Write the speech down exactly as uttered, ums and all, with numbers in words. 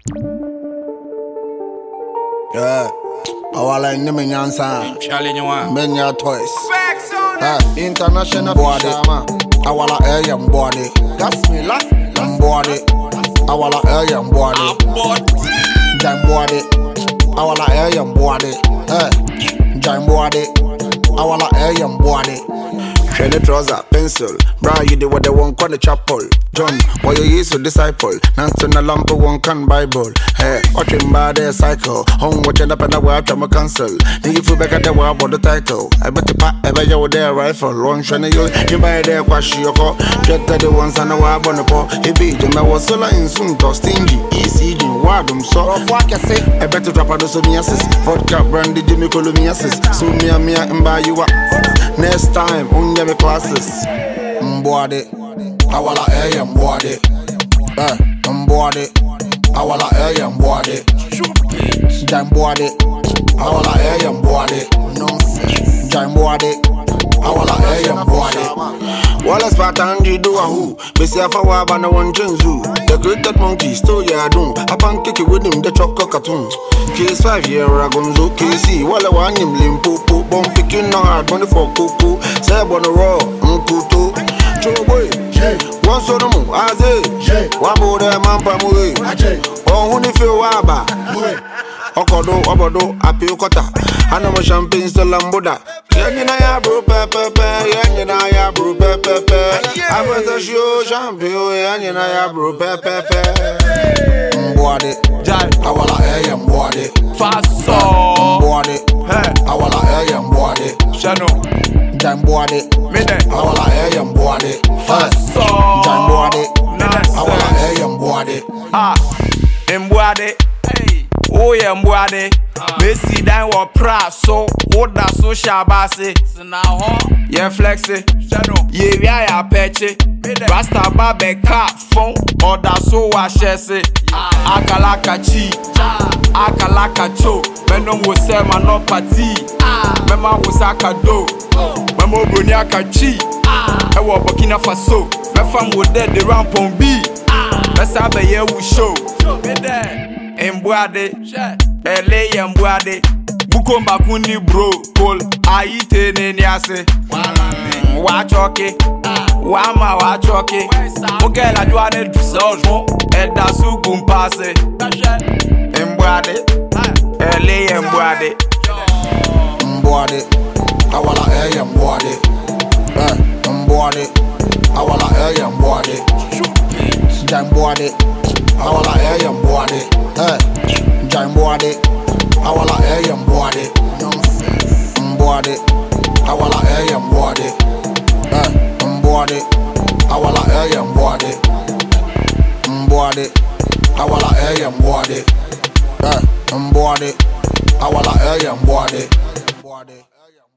Yeah, awala nyame nyansa. Challenge one. Menya toys. Ah, international fisherman. Awala air body. That's me laugh. Body. Awala air body. Jam body. Awala air body. Eh, jam body. Awala air body. Shiny trouser, pencil. Bra, you did what they want, call the chapel. John, why you use your disciple? Nancy na lamp one can Bible. Hey, watching by the cycle. Home watching up and the world, I'm a cancel. Then you feel back at the world about the title. I bet the pat ever you there rifle. Long shiny you, you buy there, quash your call. Get the ones and the wild on the paw. He beat him, I was so in soon to stingy. Easy, wadum, so of what I say. I bet to drop a dose of me assist. Vodka, brandy, Jimmy Columiasis. So me and me and buy you up. Next time, only me classes. Mbwade, awala air mbwade. Eh, mbwade, awala air mbwade. Jambwade, awala air mbwade. Nonsense. Jambwade, awala air mbwade. Wala Spartan do a who? Bessie Afawa Bana one Jenzu. The greated monkey stole ya doom. A pancake with him, the chocolate cartoon. Case five year Ragonzo, K C. Walla one him limpopo. Bomb picking no hard money for cocoa. Sab on the raw, unkuto. Choboy, one so no more, Aze. One more there, Mampa Mui. Oh, honey feel waba. Okodo, Obodo, Apiokota. Anamo champagne still lamboda. Yanina ya bro pepe pe, yanina ya bro pepe pe. Abata show champion, yanina ya bro pepe pe. Mbwade, Jai, awala air mbwade. Faso, Mbwade, awala air mbwade. Shano, Jambwade, Mine, awala air mbwade. Faso, Jambwade, awala air mbwade. Ah, Mbwade. Oh yeah, mbwade. Messi dan wa pra so oda so shabase. Yeah flexi. Yeah we ya peche. Rasta babe ka phone oda so wa shese. Akalaka chi. Akalaka cho. Meno wo se ma no party. Mema wo saka do. Memo broni akachi. E wo Burkina Faso. Me fam wo dead the rampon B. Mesa be ye wo show. Mbwade, ele mbwade. Bukomba kuni bro, call aite neni ase. Wachoke, wama wachoke. Mugela juane dusojo, eda sugu mpase. Mbwade, ele mbwade. Mbwade, awala air mbwade. Eh, mbwade, awala air mbwade. Jambwade, awala air mbwade. Eh, Jambwade, awala air mbwade. Nonsense. Mbwade, awala air mbwade. Eh, mbwade, awala air mbwade. Mbwade, awala air mbwade. Eh, mbwade, awala air mbwade.